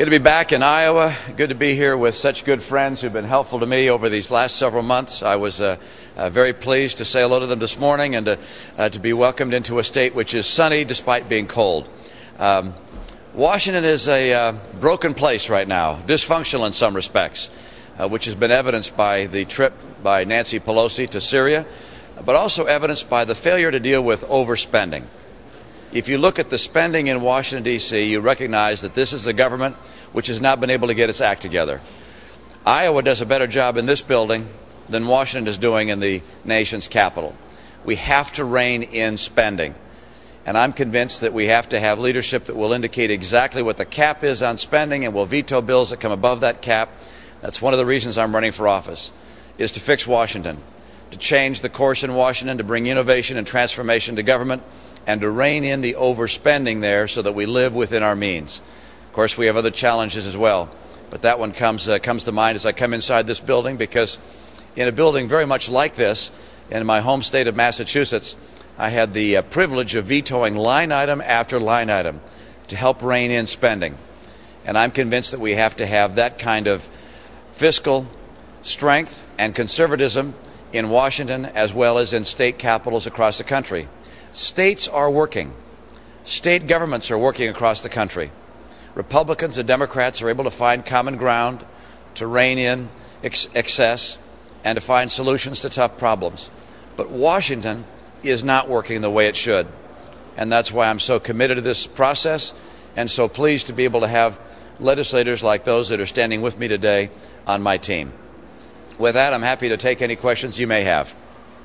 Good to be back in Iowa. Good to be here with such good friends who've been helpful to me over these last several months. I was very pleased to say hello to them this morning and to be welcomed into a state which is sunny despite being cold. Washington is a broken place right now, dysfunctional in some respects, which has been evidenced by the trip by Nancy Pelosi to Syria, but also evidenced by the failure to deal with overspending. If you look at the spending in Washington, D.C., you recognize that this is a government which has not been able to get its act together. Iowa does a better job in this building than Washington is doing in the nation's capital. We have to rein in spending. And I'm convinced that we have to have leadership that will indicate exactly what the cap is on spending and will veto bills that come above that cap. That's one of the reasons I'm running for office, is to fix Washington, to change the course in Washington, to bring innovation and transformation to government, and to rein in the overspending there so that we live within our means. Of course, we have other challenges as well, but that one comes to mind as I come inside this building, because in a building very much like this, in my home state of Massachusetts, I had the privilege of vetoing line item after line item to help rein in spending. And I'm convinced that we have to have that kind of fiscal strength and conservatism in Washington as well as in state capitals across the country. States are working. State governments are working across the country. Republicans and Democrats are able to find common ground to rein in excess and to find solutions to tough problems. But Washington is not working the way it should. And that's why I'm so committed to this process and so pleased to be able to have legislators like those that are standing with me today on my team. With that, I'm happy to take any questions you may have.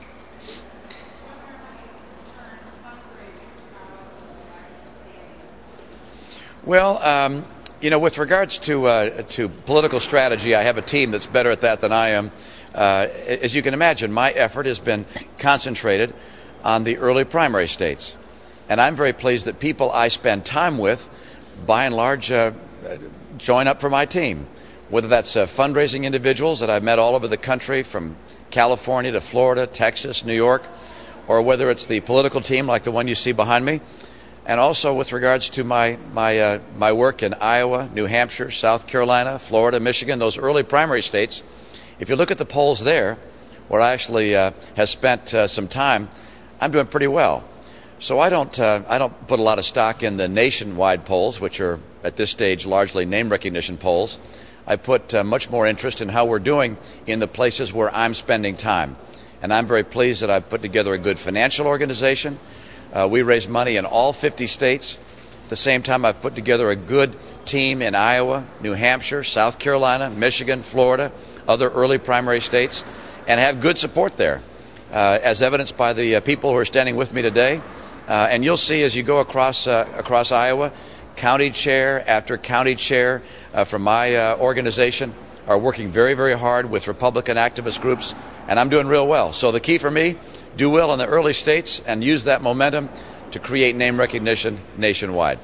Well, with regards to political strategy, I have a team that's better at that than I am. As you can imagine, my effort has been concentrated on the early primary states. And I'm very pleased that people I spend time with, by and large, join up for my team. Whether that's fundraising individuals that I've met all over the country, from California to Florida, Texas, New York, or whether it's the political team like the one you see behind me. And also with regards to my work in Iowa, New Hampshire, South Carolina, Florida, Michigan, those early primary states, if you look at the polls there, where I actually have spent some time, I'm doing pretty well. So I don't put a lot of stock in the nationwide polls, which are at this stage largely name recognition polls. I put much more interest in how we're doing in the places where I'm spending time. And I'm very pleased that I've put together a good financial organization. We raise money in all 50 states. At the same time, I've put together a good team in Iowa, New Hampshire, South Carolina, Michigan, Florida, other early primary states, and have good support there, as evidenced by the people who are standing with me today. And you'll see as you go across Iowa, county chair after county chair from my organization are working very, very hard with Republican activist groups, and I'm doing real well. So the key for me, do well in the early states and use that momentum to create name recognition nationwide.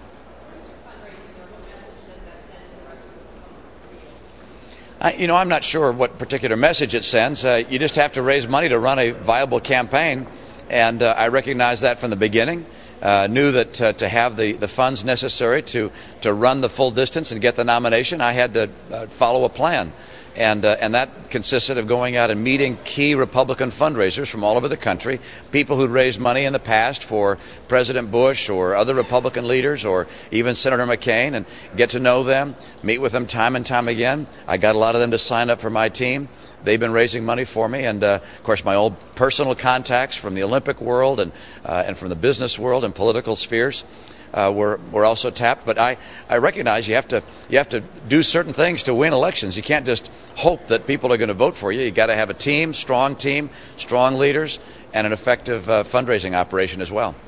I'm not sure what particular message it sends. You just have to raise money to run a viable campaign, and I recognized that from the beginning. Knew that to have the funds necessary to run the full distance and get the nomination, I had to follow a plan. And that consisted of going out and meeting key Republican fundraisers from all over the country, people who'd raised money in the past for President Bush or other Republican leaders or even Senator McCain, and get to know them, meet with them time and time again. I got a lot of them to sign up for my team. They've been raising money for me, and of course my old personal contacts from the Olympic world and from the business world and political spheres were also tapped. But I recognize you have to do certain things to win elections. You can't just hope that people are going to vote for you. You got to have a team, strong leaders, and an effective fundraising operation as well.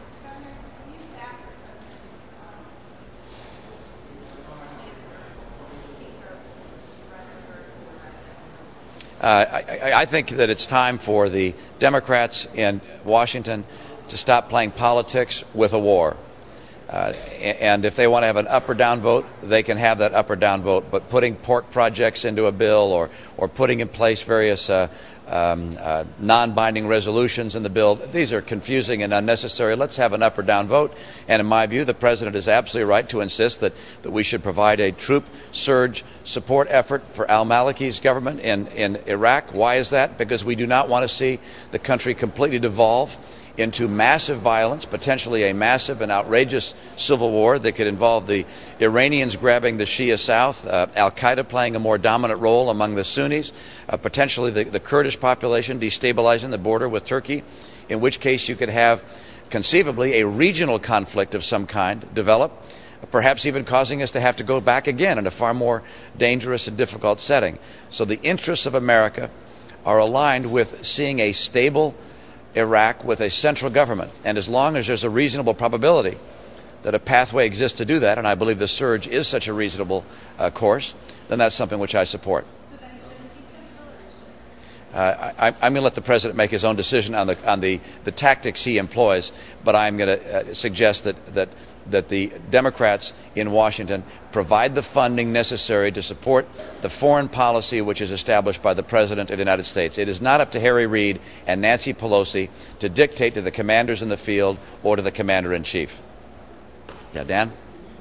I think that it's time for the Democrats in Washington to stop playing politics with a war. And if they want to have an up or down vote, they can have that up or down vote. But putting pork projects into a bill or putting in place various non-binding resolutions in the bill, these are confusing and unnecessary. Let's have an up or down vote. And in my view, the President is absolutely right to insist that we should provide a troop surge support effort for al-Maliki's government in Iraq. Why is that? Because we do not want to see the country completely devolve into massive violence, potentially a massive and outrageous civil war that could involve the Iranians grabbing the Shia South, al-Qaeda playing a more dominant role among the Sunnis, potentially the Kurdish population destabilizing the border with Turkey, in which case you could have conceivably a regional conflict of some kind develop, perhaps even causing us to have to go back again in a far more dangerous and difficult setting. So the interests of America are aligned with seeing a stable Iraq with a central government. And as long as there's a reasonable probability that a pathway exists to do that, and I believe the surge is such a reasonable course, then that's something which I support. So then it shouldn't be 10 I'm going to let the President make his own decision on the tactics he employs, but I'm going to suggest that the Democrats in Washington provide the funding necessary to support the foreign policy which is established by the President of the United States. It is not up to Harry Reid and Nancy Pelosi to dictate to the commanders in the field or to the Commander-in-Chief. Yeah, Dan?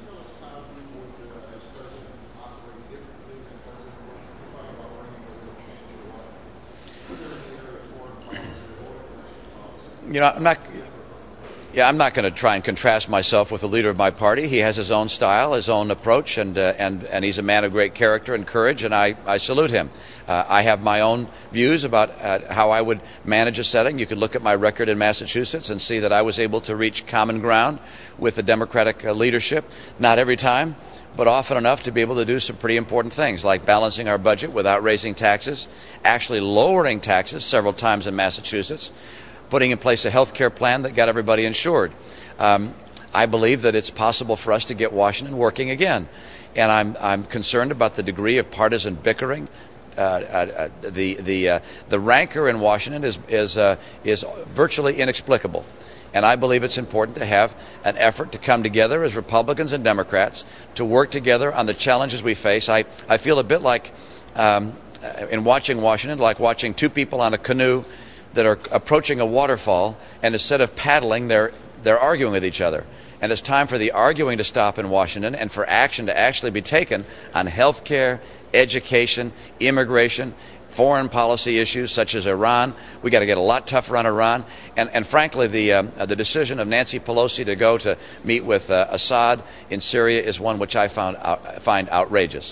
You know, I'm not going to try and contrast myself with the leader of my party. He has his own style, his own approach, and he's a man of great character and courage, and I salute him. I have my own views about how I would manage a setting. You could look at my record in Massachusetts and see that I was able to reach common ground with the Democratic leadership. Not every time, but often enough to be able to do some pretty important things, like balancing our budget without raising taxes, actually lowering taxes several times in Massachusetts, putting in place a health care plan that got everybody insured. I believe that it's possible for us to get Washington working again. And I'm concerned about the degree of partisan bickering. The rancor in Washington is virtually inexplicable. And I believe it's important to have an effort to come together as Republicans and Democrats to work together on the challenges we face. I feel a bit like, in watching Washington, like watching two people on a canoe that are approaching a waterfall, and instead of paddling, they're arguing with each other. And it's time for the arguing to stop in Washington and for action to actually be taken on health care, education, immigration, foreign policy issues such as Iran. We got to get a lot tougher on Iran. And frankly, the decision of Nancy Pelosi to go to meet with Assad in Syria is one which I find outrageous.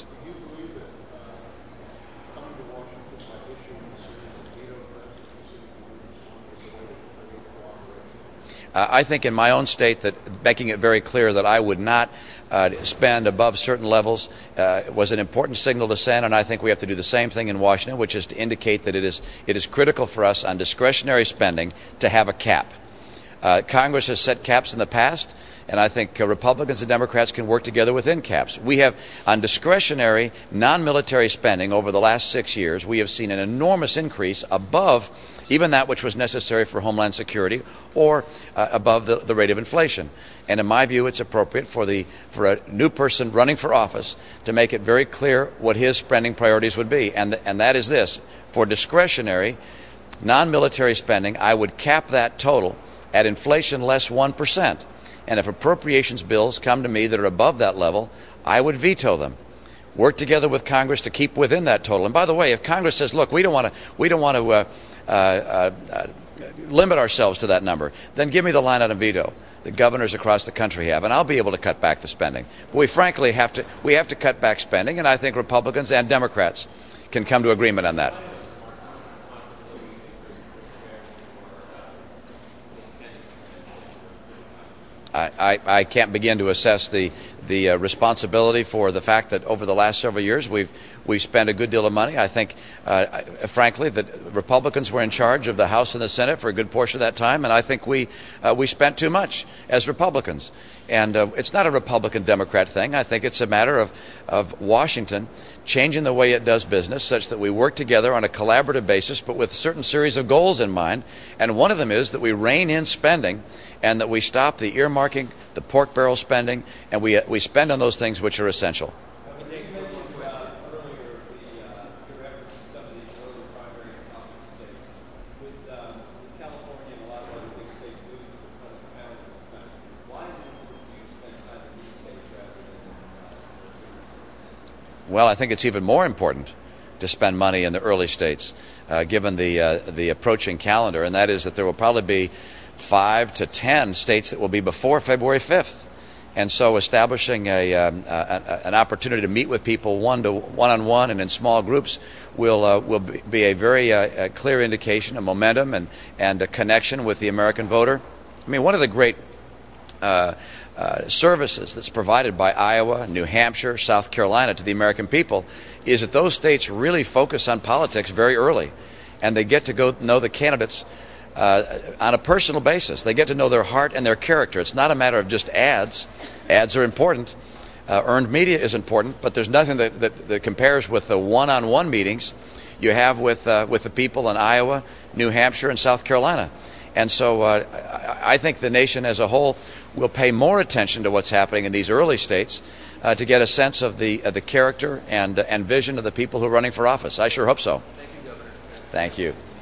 I think in my own state that making it very clear that I would not spend above certain levels was an important signal to send, and I think we have to do the same thing in Washington, which is to indicate that it is critical for us on discretionary spending to have a cap. Congress has set caps in the past, and I think Republicans and Democrats can work together within caps. We have, on discretionary, non-military spending over the last 6 years, we have seen an enormous increase above even that which was necessary for Homeland Security or above the rate of inflation. And in my view, it's appropriate for a new person running for office to make it very clear what his spending priorities would be. And that is this. For discretionary, non-military spending, I would cap that total at inflation less 1%. And if appropriations bills come to me that are above that level, I would veto them. Work together with Congress to keep within that total. And by the way, if Congress says, look, we don't want to limit ourselves to that number, then give me the line item veto that governors across the country have, and I'll be able to cut back the spending. But we frankly have to cut back spending, and I think Republicans and Democrats can come to agreement on that. I can't begin to assess the the responsibility for the fact that over the last several years we've spent a good deal of money. I think, frankly, that Republicans were in charge of the House and the Senate for a good portion of that time, and I think we spent too much as Republicans. And it's not a Republican-Democrat thing. I think it's a matter of Washington changing the way it does business such that we work together on a collaborative basis, but with a certain series of goals in mind. And one of them is that we rein in spending and that we stop the earmarking, the pork barrel spending, and we spend on those things which are essential. Well, I think it's even more important to spend money in the early states, given the approaching calendar, and that is that there will probably be 5 to 10 states that will be before February 5th. And so establishing an opportunity to meet with people one-on-one and in small groups will be a very clear indication of momentum and a connection with the American voter. I mean, one of the great services that's provided by Iowa, New Hampshire, South Carolina to the American people is that those states really focus on politics very early, and they get to go know the candidates on a personal basis. They get to know their heart and their character. It's not a matter of just ads. Ads are important. Earned media is important, but there's nothing that compares with the one-on-one meetings you have with the people in Iowa, New Hampshire, and South Carolina. And so I think the nation as a whole will pay more attention to what's happening in these early states to get a sense of the character and vision of the people who are running for office. I sure hope so. Thank you, Governor. Thank you.